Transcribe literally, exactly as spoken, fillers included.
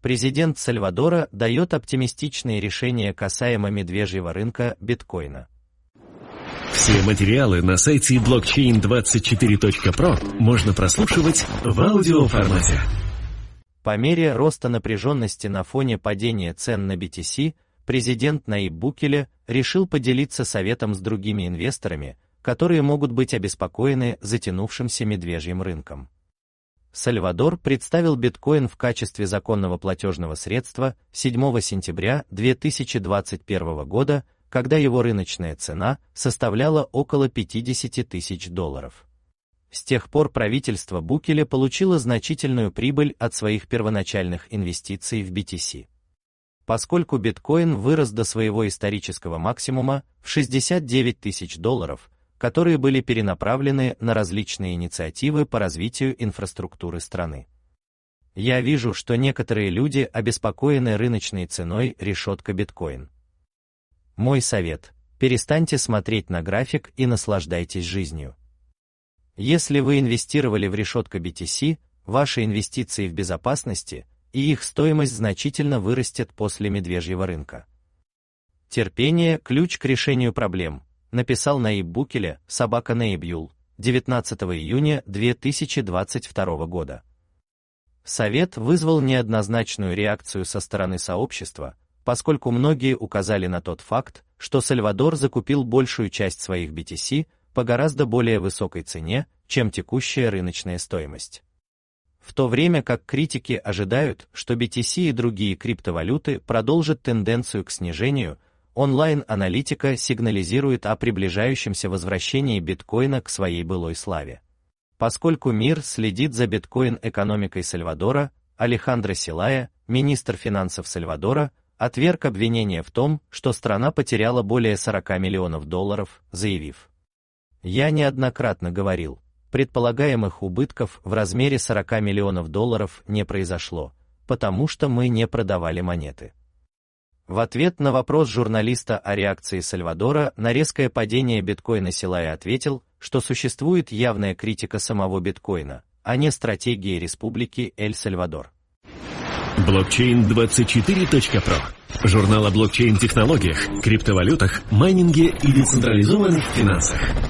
Президент Сальвадора дает оптимистичные решения касаемо медвежьего рынка биткоина. Все материалы на сайте блокчейн двадцать четыре точка про можно прослушивать в аудиоформате. По мере роста напряженности на фоне падения цен на би ти си, президент Наиб Букеле решил поделиться советом с другими инвесторами, которые могут быть обеспокоены затянувшимся медвежьим рынком. Сальвадор представил биткоин в качестве законного платежного средства седьмого сентября две тысячи двадцать первого года, когда его рыночная цена составляла около пятьдесят тысяч долларов. С тех пор правительство Букеле получило значительную прибыль от своих первоначальных инвестиций в би ти си. Поскольку биткоин вырос до своего исторического максимума в шестьдесят девять тысяч долларов, которые были перенаправлены на различные инициативы по развитию инфраструктуры страны. Я вижу, что некоторые люди обеспокоены рыночной ценой решетка биткоин. Мой совет – перестаньте смотреть на график и наслаждайтесь жизнью. Если вы инвестировали в решетка би ти си, ваши инвестиции в безопасности, и их стоимость значительно вырастет после медвежьего рынка. Терпение – ключ к решению проблем, написал Наиб Букеле, собака Наибюл, девятнадцатого июня две тысячи двадцать второго года. Совет вызвал неоднозначную реакцию со стороны сообщества, поскольку многие указали на тот факт, что Сальвадор закупил большую часть своих би ти си по гораздо более высокой цене, чем текущая рыночная стоимость. В то время как критики ожидают, что би ти си и другие криптовалюты продолжат тенденцию к снижению, онлайн-аналитика сигнализирует о приближающемся возвращении биткоина к своей былой славе. Поскольку мир следит за биткоин-экономикой Сальвадора, Алехандро Селая, министр финансов Сальвадора, отверг обвинение в том, что страна потеряла более сорока миллионов долларов, заявив: «Я неоднократно говорил, предполагаемых убытков в размере сорока миллионов долларов не произошло, потому что мы не продавали монеты». В ответ на вопрос журналиста о реакции Сальвадора на резкое падение биткоина Селая ответил, что существует явная критика самого биткоина, а не стратегии Республики Эль-Сальвадор. блокчейн двадцать четыре точка про. Журнал о блокчейн-технологиях, криптовалютах, майнинге и децентрализованных финансах.